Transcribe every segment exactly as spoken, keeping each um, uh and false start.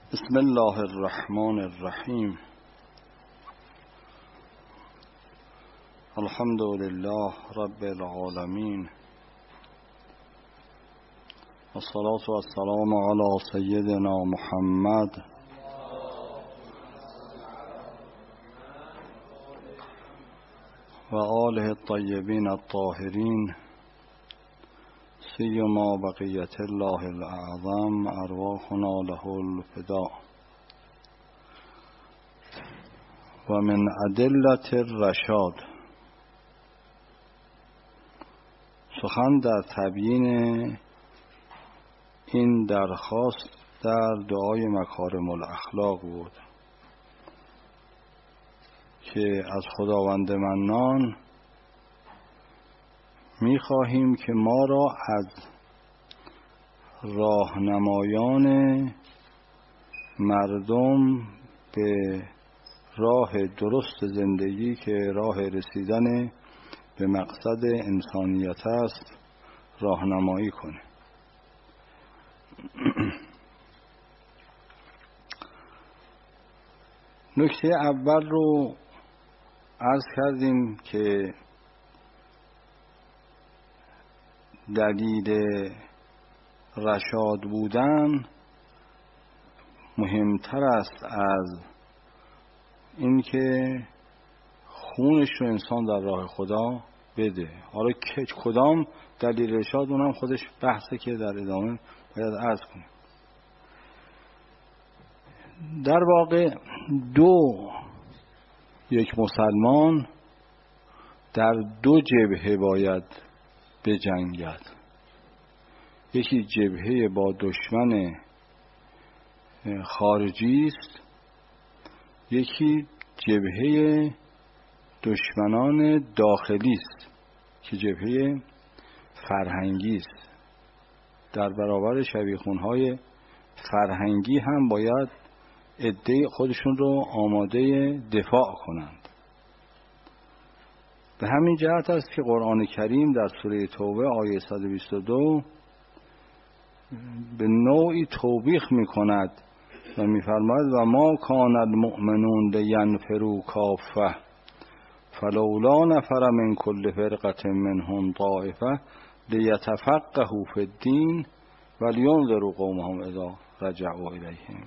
بسم الله الرحمن الرحیم. الحمد لله رب العالمین، والصلاة والسلام علی سیدنا محمد و آله الطیبین الطاهرین، سیما بقیت الله الاعظم ارواحنا له الفداء. و من ادلة الرشاد، سخن در تبیین این درخواست در دعای مکارم الاخلاق بود که از خداوند منان می‌خواهیم که ما را از راهنمایان مردم به راه درست زندگی که راه رسیدن به مقصد انسانیت است راهنمایی کنه. نکته اول رو عرض کردیم که دلیل رشاد بودن مهمتر است از اینکه خونش رو انسان در راه خدا بده. حالا کدام دلیل رشاد اونم خودش بحثه که در ادامه باید عرض کنیم. در واقع دو یک مسلمان در دو جبهه باید بجنگد. یکی جبهه با دشمن خارجی است، یکی جبهه دشمنان داخلی است که جبهه فرهنگی است. در برابر شبیخونهای فرهنگی هم باید عده خودشون رو آماده دفاع کنند. به همین جهت است که قرآن کریم در سوره توبه آیه صد و بیست و دو به نوعی توبیخ می کند و می فرماید و ما کان المؤمنون لینفروا کافة فلولا نفر من کل فرقة منهم طائفة لیتفقهوا فی الدین ولینذروا قومهم اذا رجعوا الیهم.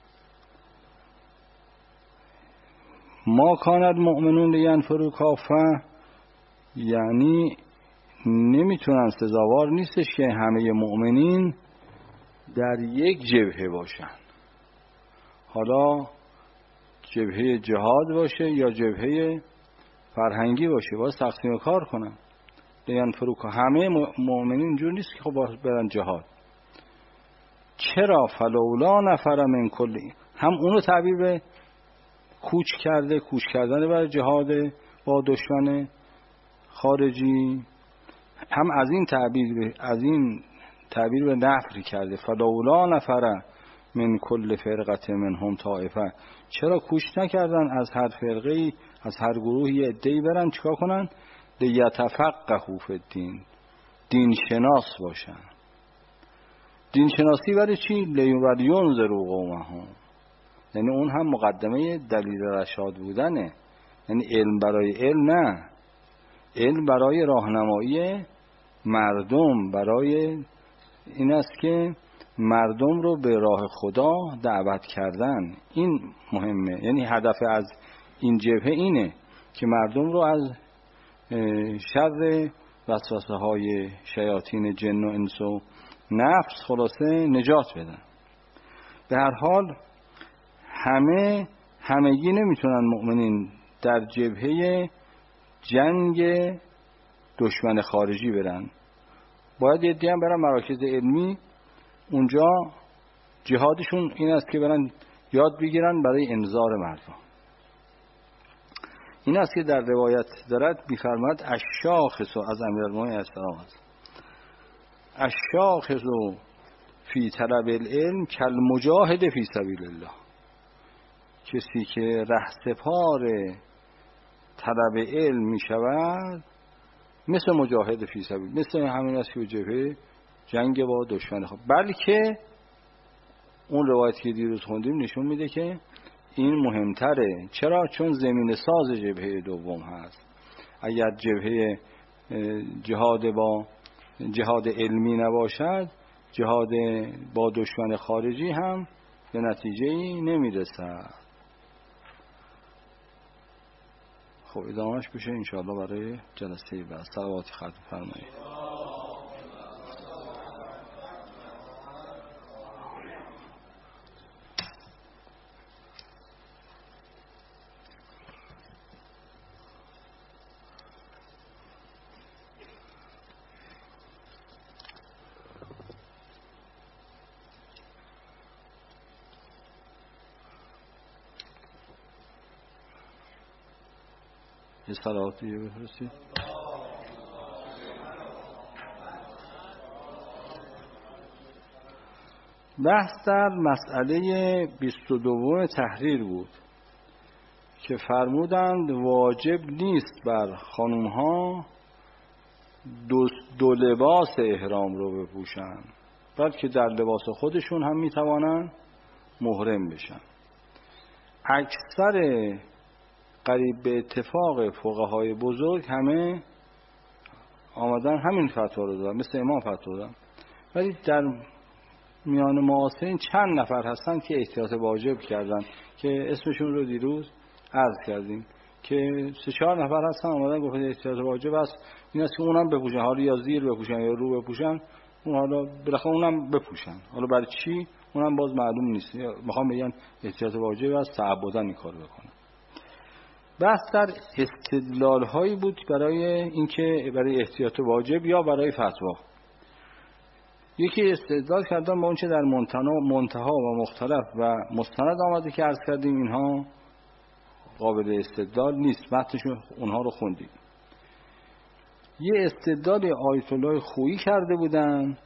ما کان المؤمنون لینفروا کافة یعنی نمیتونن، سزاوار نیستش که همه مؤمنین در یک جبهه باشن. حالا جبهه جهاد باشه یا جبهه فرهنگی باشه، باید تقسیم کار کنن. لینفروا کافة همه مؤمنین اینجور نیست که خب برن جهاد. چرا؟ فلولا نفر من کل، هم اونو تعبیر به کوچ کرده، کوچ کردن برای جهاد با دشمن خارجی، هم از این تعبیر از این تعبیر به نفر کرده. فلولا نفر من کل فرقة منهم طائفة، چرا کوچ نکردن از هر فرقه‌ای، از هر گروهی عده‌ای برن چیکار کنن؟ لیتفقهوا فی الدین، دین شناس باشن. دین شناسی برای چی؟ لیونذروا قومهم، یعنی اون هم مقدمه دلیل رشاد بودنه. یعنی علم برای علم نه، علم برای راهنمایی مردم، برای این است که مردم رو به راه خدا دعوت کردن. این مهمه. یعنی هدف از این جبهه اینه که مردم رو از شر وسوسه های شیاطین جن و انس و نفس خلاصه نجات بدن. به هر حال همه همگی نمیتونن مؤمنین در جبهه جنگ دشمن خارجی برن. باید یه دیگه هم برن مراکز علمی، اونجا جهادشون این است که برن یاد بگیرن برای انذار مردم. این است که در روایت دارد می‌فرماید الشاخص از امیرالمومنین السلام است، الشاخص فی طلب العلم کالمجاهد فی سبیل الله. کسی که رهسپار طلب علم می شود مثل مجاهد فی سبیل، مثل همین است که جبهه جنگ با دشمن خود، بلکه اون روایتی که دیروز خوندیم نشون میده که این مهمتره. چرا؟ چون زمین ساز جبهه دوم هست. اگر جبهه جهاد با جهاد علمی نباشد، جهاد با دشمن خارجی هم به نتیجه‌ای نمیرسد. خب ادامهش بشه انشاءالله برای جلسه بعد. صلواتی ختم فرمایید. یه صلواتی بفرستید. بحث در مسئله بیست و دوم تحریر بود که فرمودند واجب نیست بر خانوم ها دو, دو لباس احرام رو بپوشن، بلکه در لباس خودشون هم میتوانن محرم بشن. اکثر قریب به اتفاق فقهای بزرگ همه آمدن همین فتوا رو دادن، مثل امام فتوا دادن. ولی در میان معاصرین چند نفر هستن که احتیاط واجب کردن که اسمشون رو دیروز عرض کردیم که سه چهار نفر هستن آمدن گفتن احتیاط واجب است این است که اونم بپوشن، حالا یا زیر بپوشن یا رو بپوشن، اون حالا بالاخره اونم بپوشن. حالا برای چی اونم باز معلوم نیست. میخوام بگن احتیاط واجب است، تعبداً این کارو بکنن. بحث در استدلال هایی بود برای اینکه برای احتیاط واجب یا برای فتوا. یکی استدلال کردن با اون چه در منتها و مختلف و مستند آمده که عرض کردیم اینها قابل استدلال نیست، متنشون اونها رو خوندیم. یه استدلال آیت الله خویی کرده بودن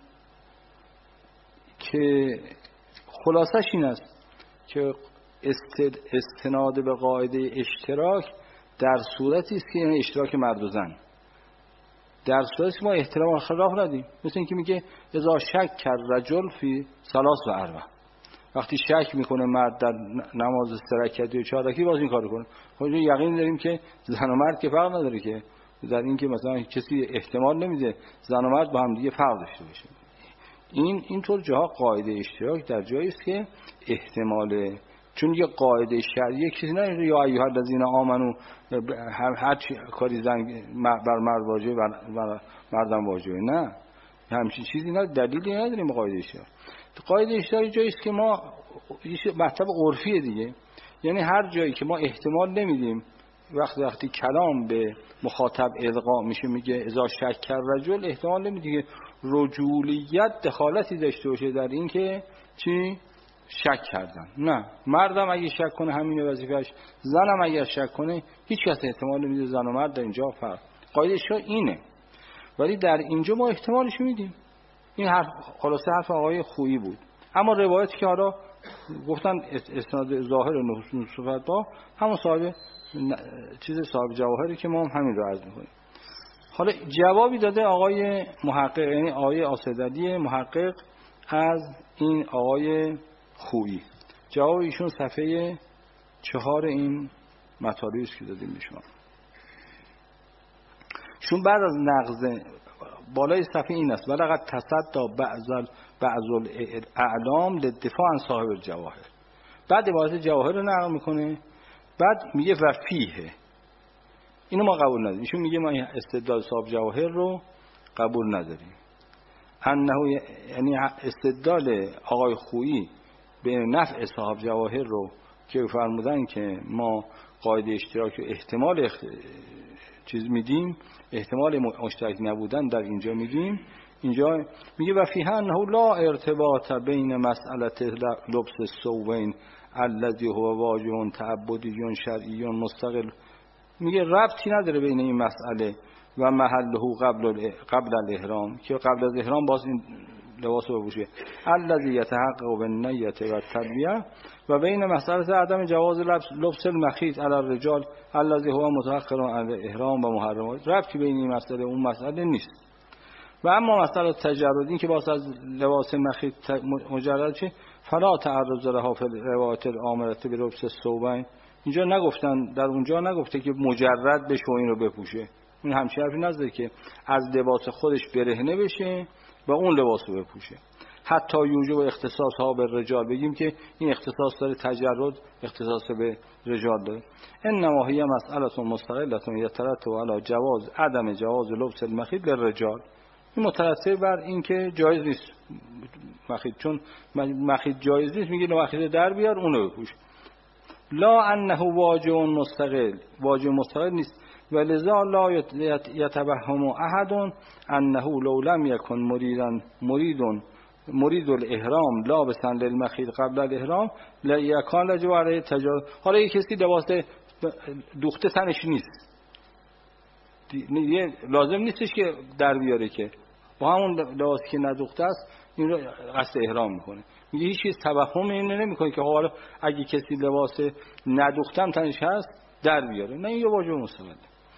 که خلاصش این است که استناد به قاعده اشتراک در صورتی است که این اشتراک مرد و زن، در صورتی که ما احترام و خلاف ندیم. مثل اینکه میگه اذا شک کرد رجل فی ثلاث و اربع، وقتی شک میکنه مرد در نماز سه رکعتی و چهار رکعتی باز این کارو کنه. خب یقین داریم که زن و مرد که فرق نداره، که در این که مثلا کسی احتمال نمیده زن و مرد با هم دیگه فرق داشته باشه. این اینطور جاها قاعده اشتراک در جایی است که احتمال، چون یه قاعده شرعی کسی نه یا ایها الذین آمنو هر هر کاری زن بر مرد واجبه بر مردم واجبه، نه همچین چیزی نه، دلیلی نداریم قاعده اشتراک. قاعده اشتراک جایی است که ما مطلب عرفیه دیگه، یعنی هر جایی که ما احتمال نمیدیم وقتی وقتی کلام به مخاطب القا میشه میگه اذا شک کرد رجل، احتمال نمیدیم که رجولیت دخالتی داشته باشه در این که چی شک کردن. نه، مردم اگه شک کنه همین وظیفه‌اش، زنم اگه شک کنه هیچ کس احتمال نمیده زن و مرد در اینجا فرق. قاعدهش اینه، ولی در اینجا ما احتمالش میدیم. این حرف خلاصه حرف آقای خویی بود. اما روایتی که حالا گفتن اسناد ظاهر نصوص با همون صاحب چیز صاحب جواهری که ما هم همین رو عرض می‌کنیم. حالا جوابی داده آقای محقق، یعنی آقای آصدلی محقق از این آقای خویی. جواب ایشون صفحه چهار این مطالبی است که دادیم به شما. شون بعد از نقض بالای صفحه این است: ولقد تصدى بعض بعض الاعلام للدفاع عن صاحب الجواهر. بعد عبارت جواهر رو نقل میکنه، بعد میگه و فیه. اینو ما قبول نداریم. ایشون میگه ما استدلال صاحب جواهر رو قبول نداریم. انه یعنی استدلال آقای خویی به نفع صاحب جواهر رو که فرمودن که ما قاعده اشتراک و احتمال اخت... چیز میدیم، احتمال مشترک نبودن در اینجا میدیم. اینجا میگه و فیه انه لا ارتباط بین مسئله لبس الثوبین الذی هو واجب تعبدی شرعی مستقل. میگه ربطی نداره بین این مسئله و محله قبل قبل الاحرام، که قبل از احرام باز این لباس رو بپوشه، الذی یتحقق بالنیة و التلبیه، و بین مسئله عدم جواز لبس المخیط علی الرجال الذی هو متأخر عن الاحرام و محرمات. ربطی بین این مسئله اون مسئله نیست. و اما مسئله تجرد، این که باز از لباس مخیط مجرد شه، فلا تعرض لها فی الروایات الامره بلبس الثوبین. اینجا نگفتن، در اونجا نگفته که مجرد بشه و این رو بپوشه. این همچین حرفی نزده که از لباس خودش برهنه بشه و اون لباس رو بپوشه. حتی یوجب اختصاص ها به رجال، بگیم که این اختصاص داره، تجرد اختصاص به رجال داره. انما هی مسئله مستقله یترتب علی جواز عدم جواز لبس المخیط للرجال. این مترتب بر این که جایز نیست مخیط، چون مخیط جایز نیست میگه مخیط در بیار اونو بپوش. لا انه واجب مستقل، واجب مستقل نیست. ولذا لا یتوهم احد انه لو لم یکن مریدا مرید مرید الاحرام لابسا للمخیط قبل الاحرام لا یکان لجواره تجاوز. حالا یک کسی لباس دوخته تنش نیست، لازم نیستش که در بیاره، که با همون لباسی که ندوخته است این رو قصد احرام میکنه. میگه هیچ چیز توهم این نمیکنه که حالا اگه کسی لباس ندوختم تنش هست در بیاره، نه، این یه واجب مستقله.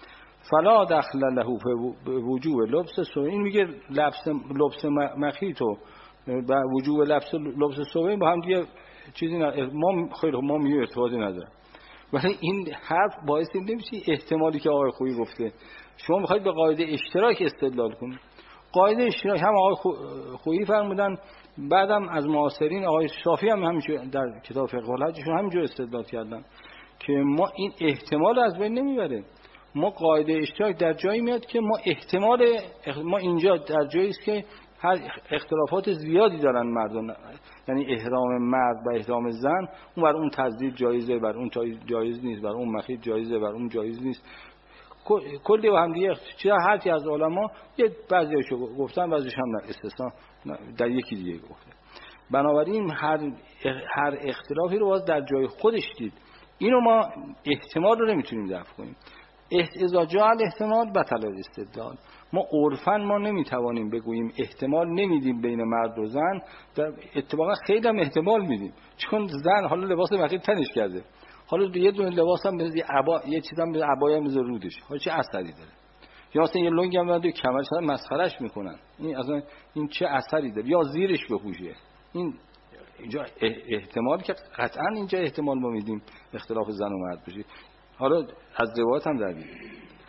فلا دخل له به وجوب لبس سو. این میگه لبس لبس مخیط و وجوب لبس لبس سو با هم دیگه چیزی نه، ما خیلی ما میگه ارتباطی نداره. ولی این حرف باعث نمیشه احتمالی که آقای خویی گفته. شما میخواید به قاعده اشتراک استدلال کنید. قاعده اشتراک هم آقای خویی فرمودن، بعدم از معاصرین آقای شافعی هم همینجور در کتاب فقه الحجشون همینجور استدلال کردن که ما این احتمال از بین نمیبره. ما قاعده اشتراک در جایی میاد که ما احتمال ما اینجا در جایی است که هر اختلافات زیادی دارن مردان، یعنی احرام مرد و احرام زن، اون بر اون تزدید جایزه، بر اون جایز نیست، بر اون مخیط جایزه، بر اون جایز نیست. کلی و هم دیگه چرا هر کی از علما یه بعضیاشو گفتن، بعضیش هم در استثنا در یکی دیگه گفته. بنابراین هر هر اختلافی رو باز در جای خودش دید. اینو ما احتمال رو نمیتونیم دفع کنیم. اذا جاء الاحتمال بطل الاستدلال. ما عرفاً ما نمیتوانیم بگوییم احتمال نمیدیم بین مرد و زن، در اتفاقا خیلی هم احتمال میدیم، چون زن حالا لباس مخیط تنش کرده، حالا یه دونه لباس هم مثل عبا، یه چیزام مثل عبایا مثل رودش، حالا چه اثری داره؟ یا مثلا یه لنگ هم داره کمرش مسخرهش میکنن، این اصلا این چه اثری داره؟ یا زیرش بپوشه. این اینجا احتمال که قطعا اینجا احتمال ما میدیم اختلاف زن و مرد بشه. حالا از روایت هم در میاد.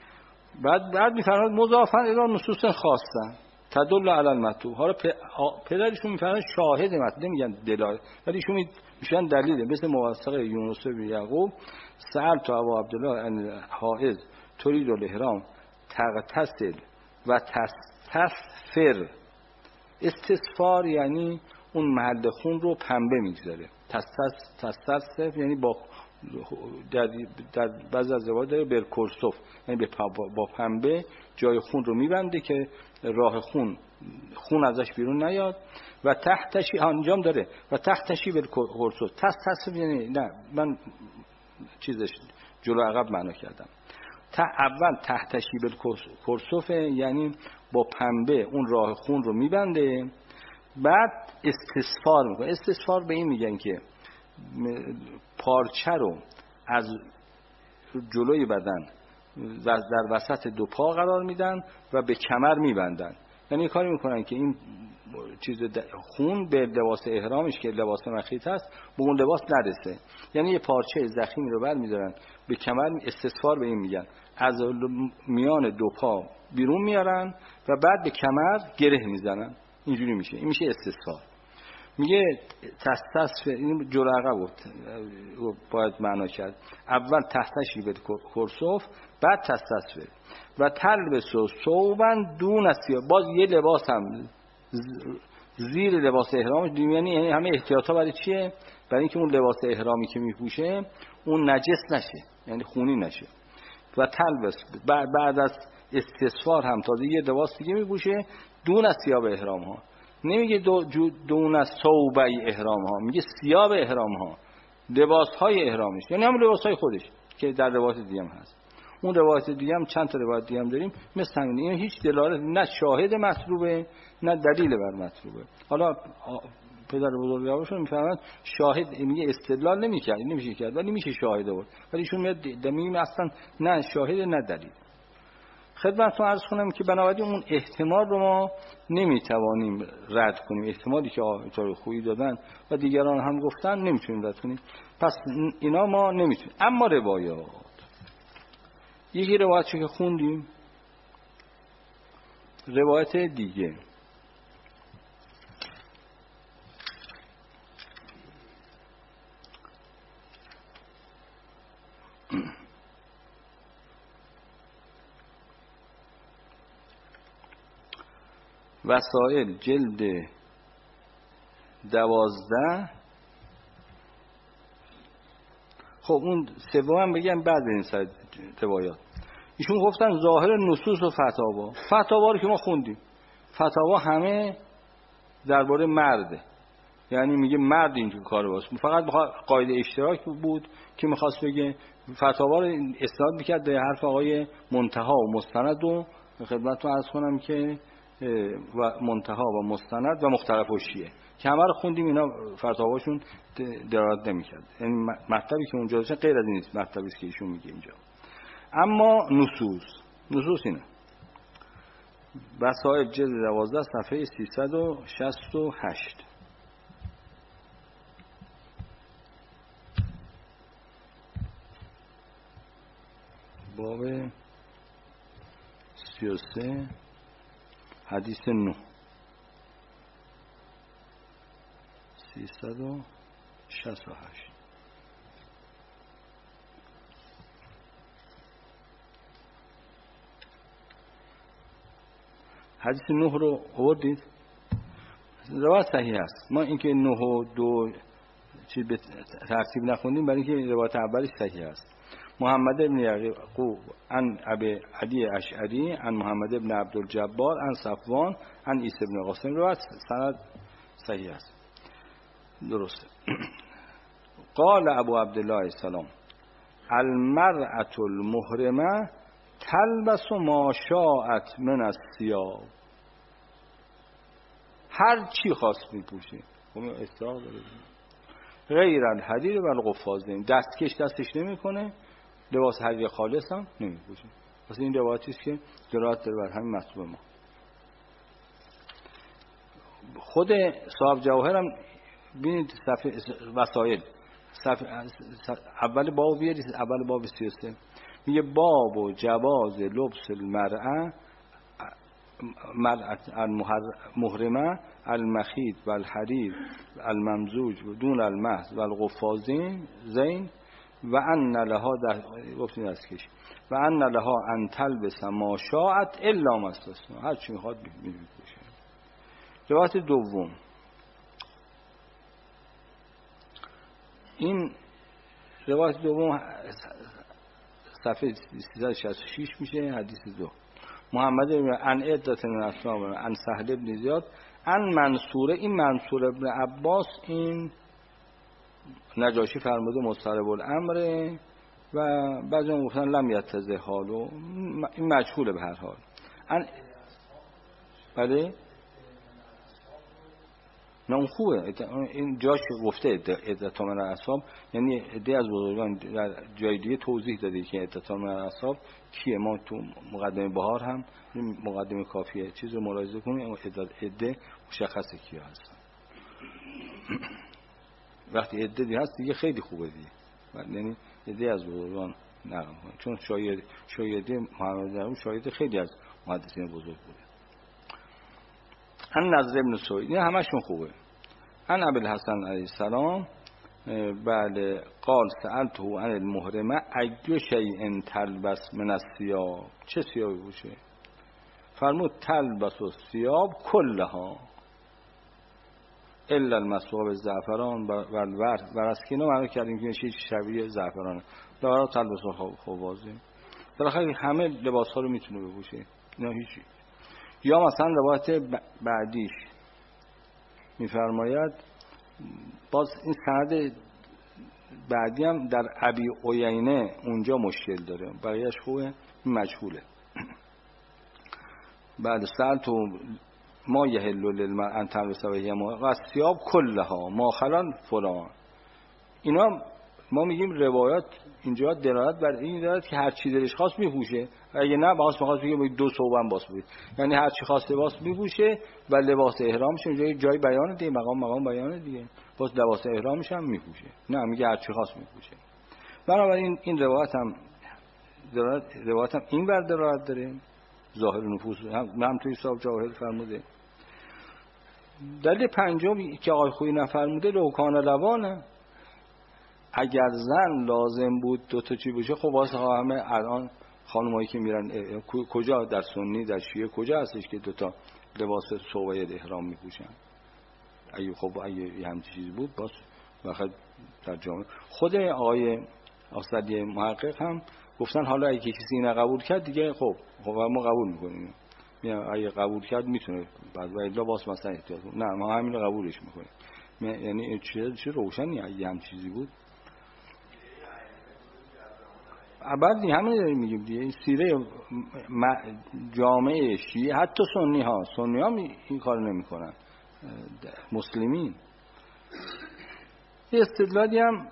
بعد بعد میفرماد مضافاً الی نصوص خاصه تدل علی المطلوب. حالا پدرشون میفرماد شاهد مطلب، نمیگن دلایل، ولی ایشون میشن دلیله. مثل موثق یونس بن یعقوب سأل تو ابو عبدالله ان حائض تريد الاحرام تغتسل و تستثفر. استصفار یعنی اون محل خون رو پنبه میگذاره. تستثفر یعنی با در در بعضی از روایات داره برکورسوف، یعنی با پنبه جای خون رو میبنده که راه خون خون ازش بیرون نیاد. و تحتشی انجام داره و تحتشی برکورسوف. تست تصف یعنی نه، من چیزش جلو عقب معنا کردم. تا اول تحتشی برکورسوف یعنی با پنبه اون راه خون رو میبنده، بعد استصفار میکنه. استصفار به این میگن که پارچه رو از جلوی بدن و در وسط دو پا قرار میدن و به کمر میبندن. یعنی کاری میکنن که این چیز خون به لباس احرامش که لباس مخیط هست به اون لباس نرسه. یعنی یه پارچه زخمی رو بر میدارن به کمر. استصفار به این میگن از میان دو پا بیرون میارن و بعد به کمر گره میزنن. اینجوری میشه، این میشه استصفار. میگه تستثفر، این جلو عقب بود باید معنا کرد. اول تحتشی به کرسوف، بعد تستثفر و تلبس و صوبن دون اسیا. باز یه لباس هم زیر لباس احرامش، یعنی همه احتیاطا برای چیه؟ برای اینکه اون لباس احرامی که میپوشه اون نجس نشه، یعنی خونی نشه. و تلبس بعد از استصفار هم تازه یه لباس دیگه میپوشه دون از ثیاب احرام ها. نمیگه دو دون از ثوبی احرام ها، میگه ثیاب احرام ها، لباس های احرامش، یعنی هم لباس های خودش که در روایت دیگه هم هست. اون روایت دیگه هم چند تا روایت دیگه هم داریم مثل همین. این هیچ دلالت نه شاهد مطلوبه نه دلیل بر مطلوبه. حالا پدر بزرگوارشون میفهمن شاهد، میگه استدلال نمیکرد نمیشه کرد ولی میشه شاهد بود، ولی ایشون میاد دمیم اصلا نه شاهد نه دلیل. خدمتتون عرض کنم که بنابراین اون احتمال رو ما نمیتوانیم رد کنیم، احتمالی که آیه خویی دادن و دیگران هم گفتن نمیتونیم رد کنیم، پس اینا ما نمیتونیم. اما روایات، یکی روایتی که خوندیم، روایت دیگه وسائل جلد دوازده. خب اون سوم بگم بعد این سر روایات. ایشون گفتن ظاهر نصوص و فتاوا. فتاوا رو که ما خوندیم، فتاوا همه درباره مرده، یعنی میگه مرد اینجور کار واسه، فقط قاعده اشتراک بود که میخواست بگه. فتاوا رو استناد میکرد به حرف آقای منتها و مستند و خدمتتون عرض کنم که و منتها و مستند و مختلف و شیعه که همه رو خوندیم. اینا فتاواشون درایت نمیکرد، یعنی مطلبی که اونجا داشتن غیر از این نیست مطلبی که ایشون میگه اینجا. اما نصوص نصوص اینه وسائل جلد دوازده صفحه سیصد و شصت و هشت. باب سی و سه حدیث نه سیصد و شصت و هشت. حدیث نه رو آوردید، روایت صحیح است. ما اینکه نه و دو چیز به ترتیب نخوندیم برای اینکه روایت اولی صحیح است. محمد ابن یعقوب عن ابی علی اشعری عن محمد ابن عبدالجبار عن صفوان عن عیسی ابن قاسم. روایت سند صحیح است، درسته. قال ابو عبدالله السلام المرأة المحرمه تلبس ما شاءت من الثياب. هر چی خواست میپوشه، خب استراق داره، غیر الحریر و القفازین. دستکش دستش نمیکنه، لباس حریر خالص هم نمیپوشه. پس این روایتی است که دلالت داره بر همین مطلب ما. خود صاحب جواهر هم ببینید صفحه وسائل صفحه اول باب بیارید، اول باب سی و سه میگه باب و جواز لبس المرأه مرأة المحرمه المخیط و الحریر الممزوج و دون المهد و القفازین زین و ان لها در گفتین دستکش و ان لها ان تلبس ما شاءت الا ما استثنى. هر چی میخواد میبینید بشه. روایت دوم، این روایت دوم صفحه سیصد و شصت و شش میشه. حدیث دو محمد ابن عن عدت من اصحاب عن سهل ابن زیاد عن منصوره. این منصور ابن عباس این نجاشی فرموده مضطرب الامر و بعضی هم گفتن لم یتزه حالو، این مجهوله به هر حال. ان بله نه اون خوبه، این جاش گفته عدت من اصحاب، یعنی عده از بزرگان در جای دیگه توضیح داده که عدت من اصحاب کیه. ما تو مقدمه بهار هم مقدمه کافیه چیز رو ملاحظه کنیم، عده مشخصه کیا هستن. وقتی عده دی هست دیگه خیلی خوبه دیگه، یعنی عده از بزرگان نقل کنه، چون شاید شایده محمد درون شاید خیلی از محدثین بزرگ بوده. ان نضر ابن سوید این همشون خوبه. ان ابی الحسن علیه السلام بله قال سألته عن المحرمه ای شیء تلبس من الثياب، چه ثیابی باشه؟ فرمود تلبس الثياب کلها الا المصبوغ بالزعفران و الورد و رسکینو معنی کردیم که چیز شبیه زعفرانه. دارا تلبس خوازه بالاخره همه لباس ها رو میتونه بپوشه، نه هیچی. یا مثلا روایت بعدیش میفرماید باز این سند بعدی هم در ابی عینه اونجا مشکل داره، بقیه‌اش خوبه، این مجهوله. بعد سال تو ما یحل للمرء ان تلبس و هی ما و الثياب كلها ما خلال فلان. اینا ما میگیم روایات اینجا دلالت بر این دارد که هر چی دلش خواست میپوشه، اگه نه باز میخواست بگه دو ثوبن باز بود، یعنی هر چی خواسته باز میپوشه و لباس احرامش اونجا جای بیان دیگه، مقام مقام بیان دیگه، باز لباس احرامش هم میپوشه. نه میگه هر چی خواست میپوشه. بنابراین این روایت هم دلالت روایت هم این بر دلالت داره، ظاهر نفوس هم, هم توی صاحب جواهر فرموده. دلیل پنجم که آقای خویی نفرموده لوکان لوانه، اگر زن لازم بود دو تا چی بشه، خب واسه همه الان خانمایی که میرن کجا در سنی در شیعه کجا هستش که دو تا لباس صوبه احرام میپوشن؟ اگه خب اگه همین چیز بود باز وقت در جامعه خود آقای آصدی محقق هم گفتن حالا اگه کسی اینو قبول کرد دیگه خب خب ما قبول میکنیم، اگه قبول کرد میتونه بعد ولی لباس مثلا احتیاط نه ما همین رو قبولش میکنیم. یعنی چه چه روشنی اگه هم چیزی بود بعد همین داریم میگیم دیگه. این سیره جامعه شیعه حتی سنی ها سنی ها این کار نمی کنن، مسلمین. یه استدلالی هم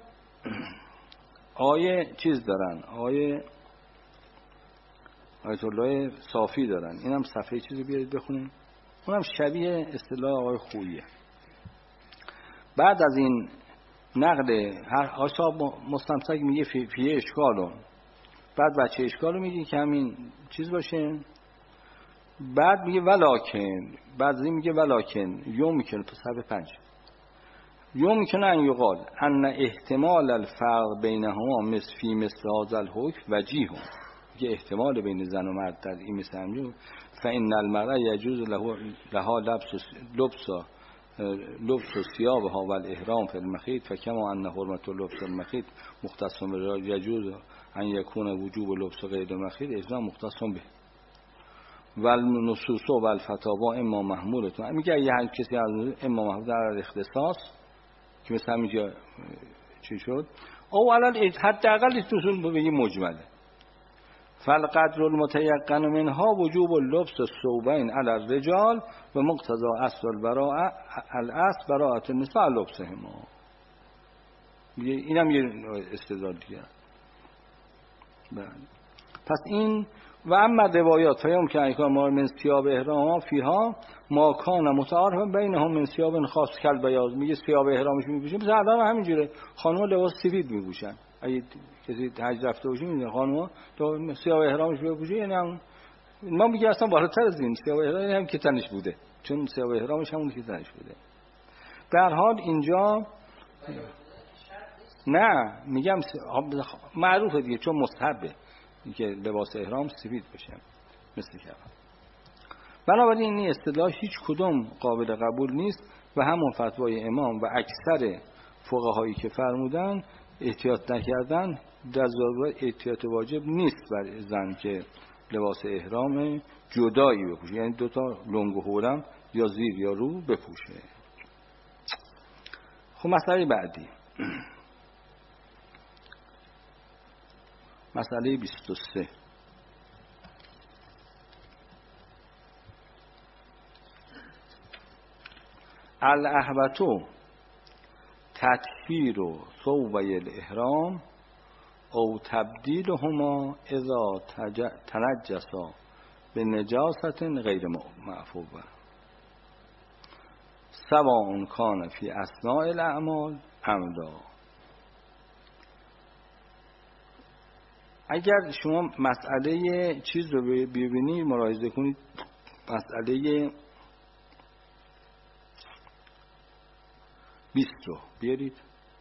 آیه چیز دارن، آیه آیت الله صافی دارن، اینم صفحه چیزی بیارید بخونیم، اونم شبیه استدلال آقای خوییه. بعد از این نقد هر آشاب مستمسک میگه فی, فی اشکالو، بعد بچه اشکالو میگه که همین چیز باشه، بعد میگه ولاکن، بعد از این میگه ولاکن یوم میکنه تو صفحه پنج یوم میکنه ان یقال ان احتمال الفرق بینهما مثل فی مثل هذا الحکم وجیه، که احتمال بین زن و مرد در این مثل همجور فإن المرأة يجوز له لها لبس لبس لبس ثيابها والاحرام في المخيط فكما ان حرمة لبس المخيط مختص بالرجال يجوز ان يكون وجوب لبس غير المخيط اجماع مختص به والنصوص والفتاوا اما محمولة. میگه اگه هر کسی از اما محمول در اختصاص که مثلا میگه چی شد او علل حداقل اصول بگیم مجمله فالقدر المتيقن منها وجوب اللبس الثوبين على الرجال و مقتضى اصل البراءه الاصل براءه النساء لبسهما. اینم یه استدلال دیگه. پس این و اما روایات فیم که ایکان ما من ثياب احرام فیها ما کان متعارف بینهم من ثياب خاص کل بیاض، میگه ثياب احرامش میپوشن مثلا الان همینجوره خانم‌ها لباس سفید میپوشن، اگه کسی حج رفته باشه میدونه خانم‌ها تو ثياب احرامش بپوشه، یعنی هم ما میگه اصلا بالاتر از این ثياب احرام یعنی هم که تنش بوده، چون ثياب احرامش همون که تنش بوده. به هر حال اینجا نه میگم معروفه دیگه چون مستحبه که لباس احرام سفید باشه مثل که بنابراین این استدلال هیچ کدوم قابل قبول نیست و همون فتوای امام و اکثر فقهایی که فرمودن احتیاط نکردن در ضرورت احتیاط واجب نیست برای زن که لباس احرام جدایی بپوشه، یعنی دوتا لنگ و هورم یا زیر یا رو بپوشه. خب مسئله بعدی مسئله بیست و سه الاحوتو تطهیر و ثوبی الاحرام او تبدیلهما اذا تنجسا به نجاست غیر معفوه سواء کان فی اثناء الاعمال ام لا. اگر شما مسئله چیز رو ببینید ملاحظه کنید، مسئله بیست رو بیارید،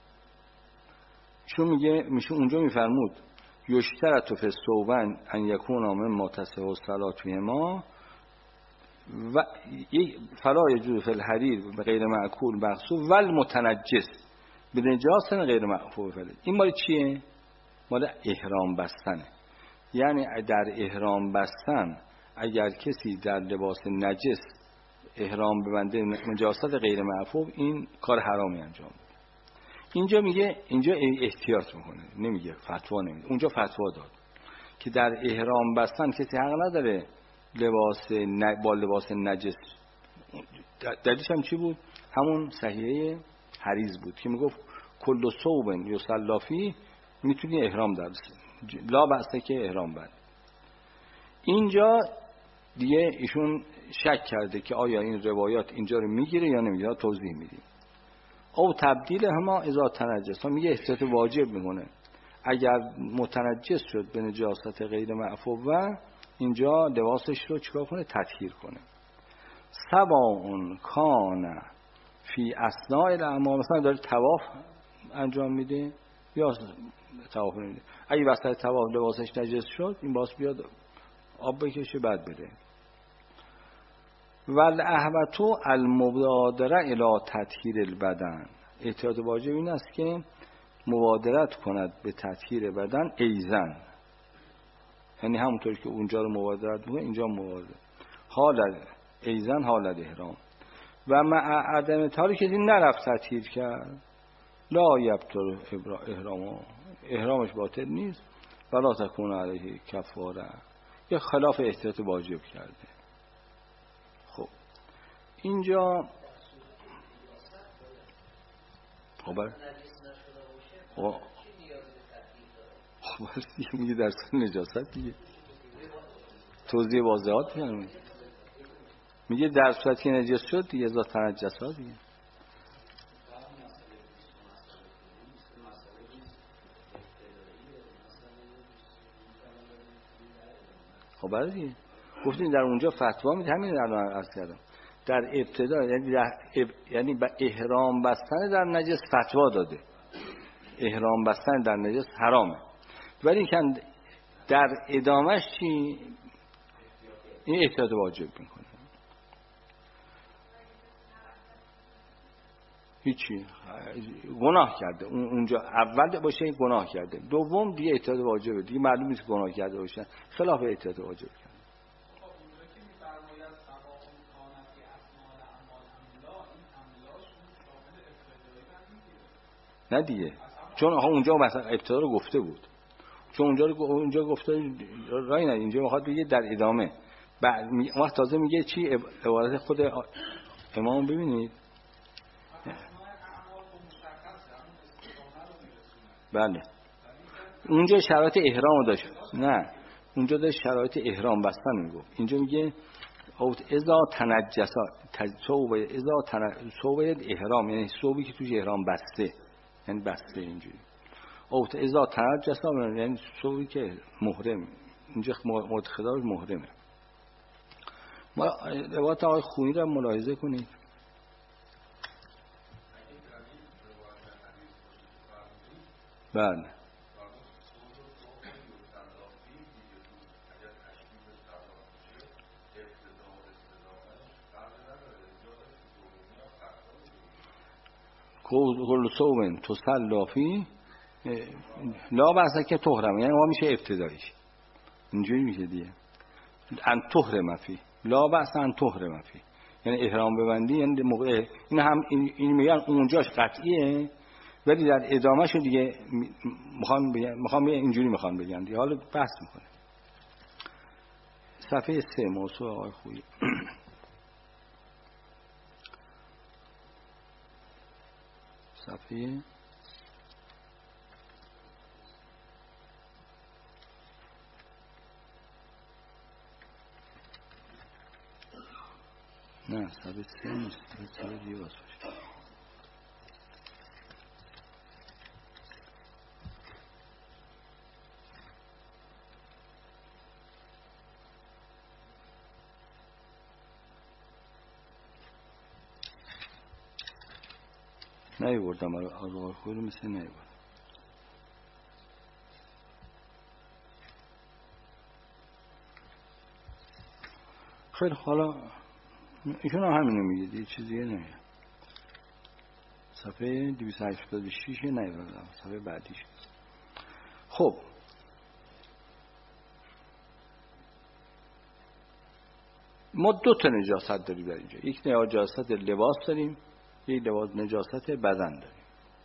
چون میگه میشه اونجا میفرمود یشترط فی الثوبین ان یکونا مما تصح الصلاة فیهما و فلا یجوز فی الحریر غیر معکول مغصوب و المتنجس بنجاس غیر معفو فعل. این مال چیه؟ مال احرام بستنه. یعنی در احرام بستن اگر کسی در لباس نجس احرام ببنده نجاست غیر معفو، این کار حرامی انجام بده. اینجا میگه اینجا احتیاط میکنه، نمیگه فتوا نمیده. اونجا فتوا داد که در احرام بستن کسی حق نداره لباس ن... با لباس نجس. دلیلش هم چی بود؟ همون صحیحه حریز بود که میگفت کل ثوب یصلی فیه میتونی احرام در لا بسته که احرام بند. اینجا دیگه ایشون شک کرده که آیا این روایات اینجا رو میگیره یا نمیگیره، توضیح میدیم. او تبدیل هما اذا تنجس، میگه احتیاط واجب میکنه اگر متنجس شد به نجاست غیر معفوه اینجا لباسش رو چیکار کنه؟ تطهیر کنه. سواء کان فی اثناء الاعمال، مثلا داره طواف انجام میده یا طواف نمیده، اگه وسط طواف لباسش نجس شد این باز بیاد آب بکشه بعد بده. والاحوط المبادره الی تطهیر البدن، احتیاط واجب این است که مبادرت کند به تطهیر بدن ایزن، یعنی همونطور که اونجا رو مبادرت میکنه اینجا مبادرت حال ایزن حال احرام. و مع عدم تاری که این نرفت تطهیر کرد لا یبطل احرام، احرامش باطل نیست. ولا تکون علیه کفاره، یه خلاف احتیاط واجب کرده. خب اینجا خبر خب خب میگه در سن نجاست دیگه توضیح واضحات میگه میگه در صورتی که نجس شد دیگه ذات تنجس ها دیگه. خب برای دیگه گفتیم در اونجا فتوا میده، همین الان عرض کردم در ابتدا یعنی در اب... یعنی با احرام بستن در نجس فتوا داده، احرام بستن در نجس حرامه، ولی که در ادامهش چی؟ این احتیاط واجب میکنه. هیچی گناه کرده اونجا، اول باشه گناه کرده، دوم دیگه احتیاط واجبه دیگه، معلوم نیست گناه کرده باشه، خلاف احتیاط واجب کرده. نه دیگه، چون اونجا مثلا ابتدا رو گفته بود، چون اونجا رو اونجا گفته رای نه، اینجا میخواد بگه در ادامه. بعد وقت تازه میگه چی؟ عبارت خود امام ببینید. بله اونجا شرایط احرام داشت، نه اونجا داشت شرایط احرام بستن میگفت، اینجا میگه اوت اذا تنجسا ثوب اذا تن ثوب احرام، یعنی ثوبی که توش احرام بسته، یعنی بسته اینجوری. اوت اذا تنجسا یعنی ثوبی که محرم، اینجا متخدار محرمه. ما روایت آقای خونی رو ملاحظه کنید. بله کل صوبن تصلی فیه لا بأس که تحرم، یعنی ما میشه ابتدایش اینجوری میشه دیگه، ان تحرم فیه لا بأس ان تحرم فیه، یعنی احرام ببندی، یعنی موقع این هم این, این میگن اونجاش قطعیه ولی در ادامهش دیگه میخوام بگم میخوام اینجوری میخوام بگم دیگه، حالا بحث میکنه. صفحه سه موضوع آقای خویی. صفحه نه صفحه سه نیست، صفحه دیگه باشه. نهی بردم آقای خویی رو مثل نهی بردم. خیلی حالا ایشون هم همینو میگه دیگه، چیزی نمیگه. صفحه دویست و هشتاد و شش نهی بردم، صفحه بعدیش. خب ما دو تا نجاست داریم در اینجا، یک نجاست لباس داریم، یک لباس نجاست بدن داریم.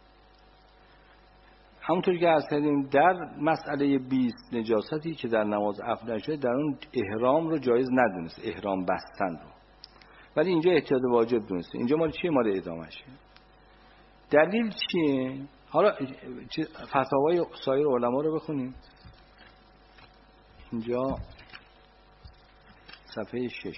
همونطور که عرض کردیم در مسئله بیست نجاستی که در نماز افعال شده در اون احرام رو جایز ندونست، احرام بستن رو، ولی اینجا احتیاط واجب دونسته. اینجا مال چیه؟ مال ادامهشه. دلیل چیه؟ حالا فتاوای سایر علما رو بخونیم. اینجا صفحه شش.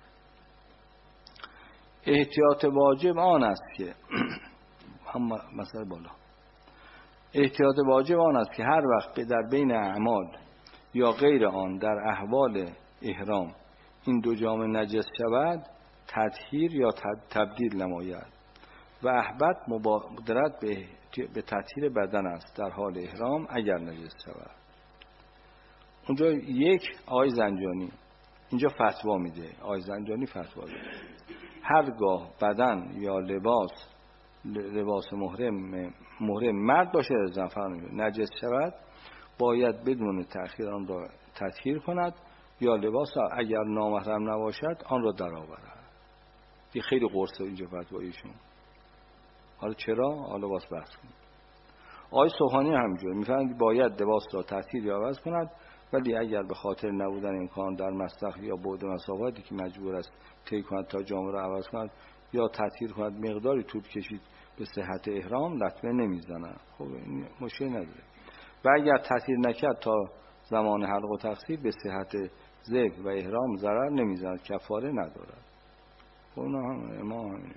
احتیاط واجب آن است که هم مثلا بالا احتیاط واجب آن است که هر وقت در بین اعمال یا غیر آن در احوال احرام این دو جامه نجس شود تطهیر یا تبدیل نماید و احبط مبادرت به به تطهیر بدن است در حال احرام اگر نجس شود. اونجا یک آقای زنجانی اینجا فتوا میده. آقای زنجانی فتوا میده هرگاه بدن یا لباس لباس محرم محرم مرد باشه زن نجس شود باید بدون تأخیر آن را تطهیر کند یا لباس اگر نامحرم نباشد آن را درآورد. این خیلی قرصه اینجا فتوایشون. حالا چرا؟ حالا باز بحث کنیم. آقای سبحانی همینجور میفرماید باید لباس را تطهیر یا عوض کند ولی اگر به خاطر نبودن امکان در مسلخ یا بعد مسافتی که مجبور است طی کند تا جامه را عوض کند یا تطهیر کند مقداری طول کشید به صحت احرام لطمه نمیزند. خب این مشکل نداره. و اگر تطهیر نکرد تا زمان حلق و تقصیر به صحت ذبح و احرام ضرر نمیزند کفاره ندارد. خب نه هم ما همینه.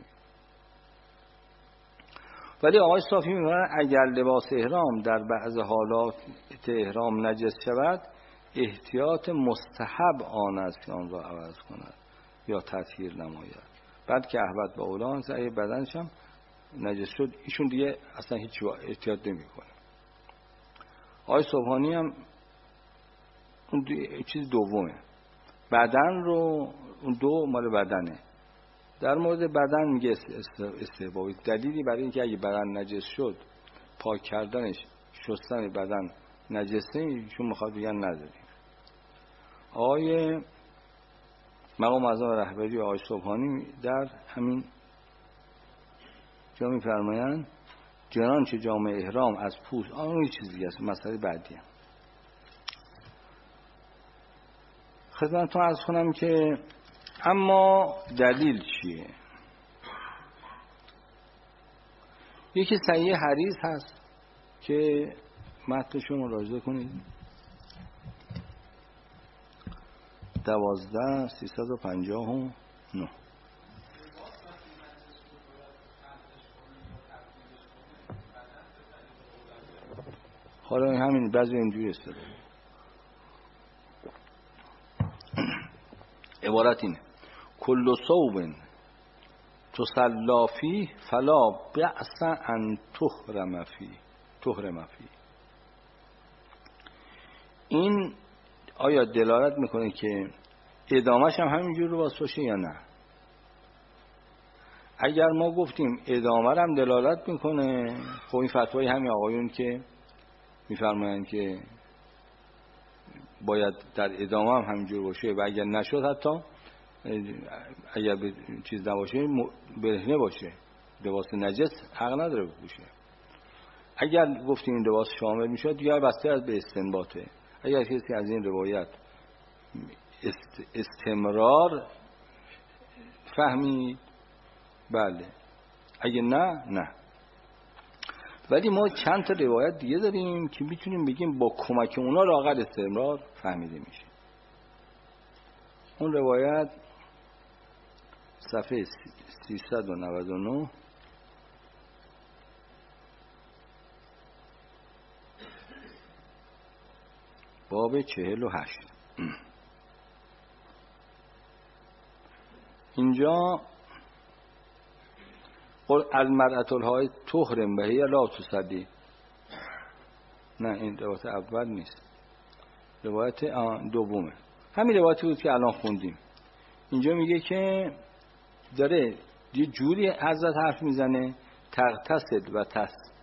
ولی آقای صافی می‌فرماید اگر لباس احرام در بعض حالات احرام نجس شود احتیاط مستحب آن است که آن را عوض کند یا تطهیر نماید. بعد که احبط با اولان سعی بدنش هم نجس شد ایشون دیگه اصلا هیچ احتیاط نمی‌کنه. آقای سبحانی هم اون چیز دومه بدن رو اون دو مال بدنه. در مورد بدن میگه استحبابی دلیلی برای اینکه اگه بدن نجس شد پاک کردنش شستن بدن نجسه ایشون میخواد بگن نداریم. آقای مقام اعظم رهبری آقای سبحانی در همین جا میفرمایند چنانچه جامه احرام از پوست آن اون چیز دیگه است. مسئله بعدی هم خدمتتون عرض کنم که اما دلیل چیه؟ یکی صحیح حدیث هست که متنشو مراجعه کنید دوازده سیصد و پنجاه و نه. حالا همین بعضی اینجوری استده عبارت اینه کل صوب تسلا فیه فلا بأس ان تحرم فیه تحرم فیه. این آیا دلالت میکنه که ادامهش هم همینجور رو باز باشه یا نه؟ اگر ما گفتیم ادامه هم دلالت میکنه خب این فتوای همین آقایون که میفرمایند که باید در ادامه هم همینجور باشه و اگر نشد حتی اگر به چیز نباشه برهنه باشه لباس نجس حق نداره بپوشه. اگر گفتیم این لباس شامل میشد دیگر بسته از به استنباطه. اگر کسی از این روایت است استمرار فهمید بله، اگه نه نه. ولی ما چند تا روایت دیگه داریم که میتونیم بگیم با کمک اونا لااقل استمرار فهمیده میشه. اون روایت صفحه سیصد و نود و نه باب چهل و هشت. اینجا قل المرأة الحائض تحرم و هی لا تصلی. نه این روایت اول نیست، روایت دومه. همین روایتی بود که الان خوندیم. اینجا میگه که داره یه جوری حضرت حرف میزنه تغتسل و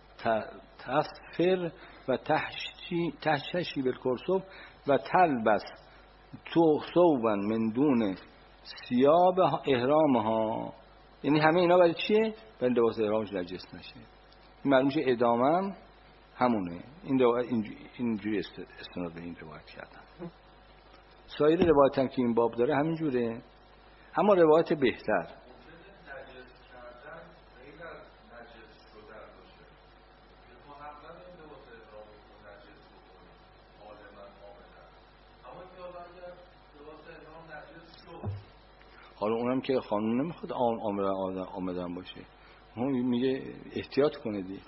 تسفر و تحشی تحشی بالکرسب و تلبس تو ثوبا من دون ثیاب احرامها. یعنی همه اینا برای چیه؟ برای لباس احرامش نجس نشه. این معلوم میشه ادامه همونه. این روایت اینجوری استناد به این روایت کردن. سایر روایت هم که این باب داره همین جوره، اما روایت بهتر حالا اونم که خانم نمیخواد آمدن آمدن باشه، اون میگه احتیاط کنه دیگه،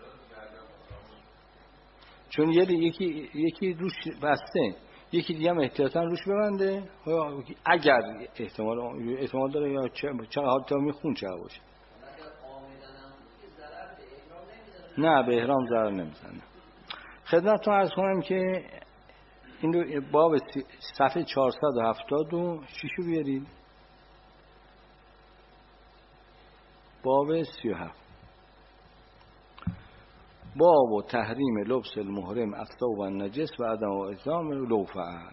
چون یه یکی یکی روش بسته، یکی دیگه هم احتیاطاً روش ببنده اگر احتمال احتمال داره یا چه چه حال تا میخون چه باشه. نه به احرام ضرر نمیزنه. خدمتتون عرض کنم که این رو باب صفحه چهارصد و هفتاد و شش رو بیارید. باب سی و هفت، باب تحریم لبس المحرم الثوب النجس و عدم الزام لوفه.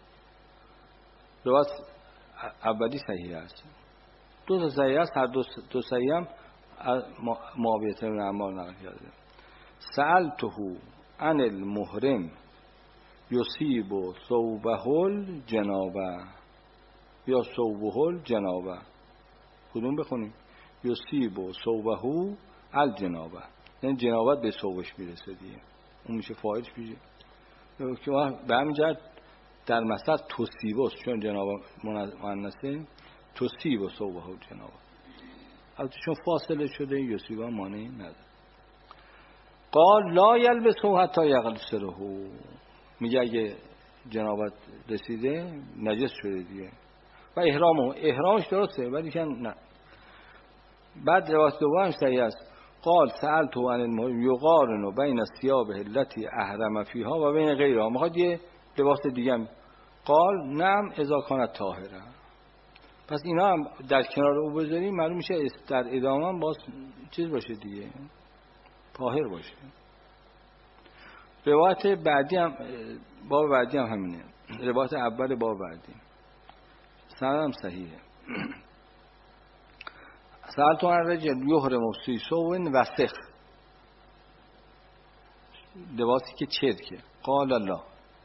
روایت اولی صحیح است، دو تا صحیح است، هر دو دو صحیح هم معاویه بن عمار نقل کرده. سألته عن المحرم یصیب ثوبه الجنابه یا ثوبه الجنابه، کدوم بخونیم؟ یصیب ثوبه الجنابه، یعنی جنابت به ثوبش میرسه دیگه، اون میشه فاعلش میشه که به همین جهت در مثل تصیبه، چون جنابه مؤنثه، تصیب ثوبه الجنابه، البته چون فاصله شده یصیبه معنی نداره. قال لا یلبسه حتی یغسله، میگه اگه جنابت رسیده نجس شده دیگه و احرامه احرامش درسته ولی که نه. بعد روایت دوم صحیح است، قال سألته عن المحرم یقارن بین الثياب التي احرم فيها و بین غیرها، میخواد یه لباس دیگه هم. قال نعم اذا كانت طاهره. پس اینا هم در کنار او بذاریم معلوم میشه در ادامه باز چیز باشه دیگه، طاهر باشه. روایت بعدی هم باب بعدی هم همینه، روایت اول باب بعدی سندم صحیحه. سألت عن رجل یحرم فی ثوب وسخ، لباسی که چرکه. قال لا،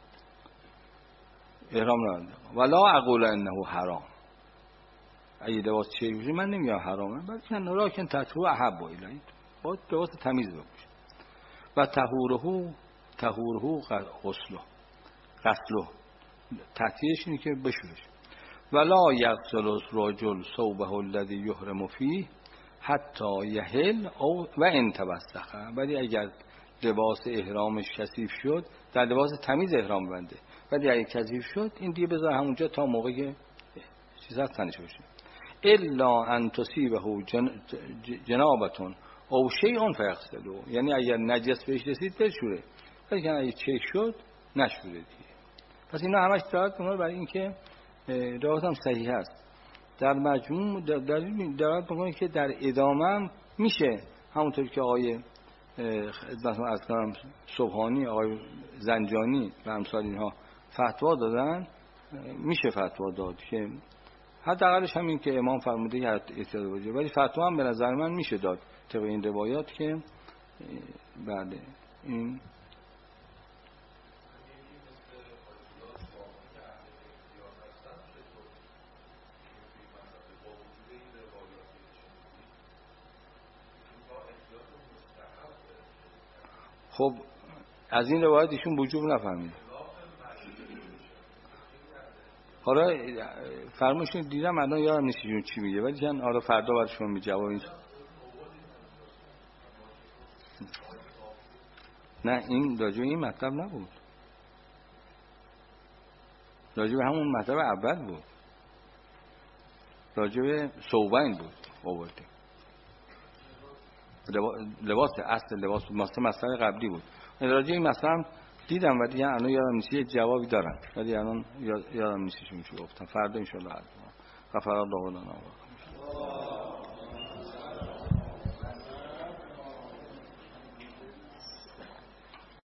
احرام نداره. ولا اقول انه حرام، اگه لباس چرک باشه من نمیگم حرامه، بلکه لکن تطهیر احب الیه، باید لباس تمیز باشه. و طهوره طهوره غسله غسله تطهیرش اینه که بشورش. ولا یغسل الرجل ثوبه الذی یحرم فیه حتی یحل او و ان توسخ، ولی اگر لباس احرامش کثیف شد، در لباس تمیز احرام بنده، ولی اگر کثیف شد این دیگه بذار همونجا تا موقعی که چیزا تنش بشه. الا ان تصیبه جن... جنابتون او شیء فیغسله، یعنی اگر نجس بهش رسید بشوره، ولی اگر چک شد نشوره دیگه. پس اینا همش دارد اونها برای اینکه روایت هم صحیح است. در مجموع دلیل دارد میگه که در ادامه هم میشه همونطور که آقای خدمتتون عرض کردم سبحانی، آقای زنجانی و امثال اینها فتوا دادن، میشه فتوا داد که حداقلش همین که امام فرموده که احتیاط باشه، ولی فتوا هم به نظر من میشه داد طبق این روایات که بله این خب از این روایت ایشون وجوب نفهمید. حالا فرمایشون دیدم الان یادم نیست ایشون چی میگه، ولی جن حالا فردا براشون می جواب این. نه این راجع به این مطلب نبود، راجع به همون مطلب اول بود، راجع به ثوبین بود آورده. لباس اصل لباس مثلا مسئله قبلی بود، راجع این مثلا دیدم ولی الان یادم نیست، یه جوابی دارم ولی الان یادم نیست چی گفتم. فردا ان شاء الله غفر الله لنا.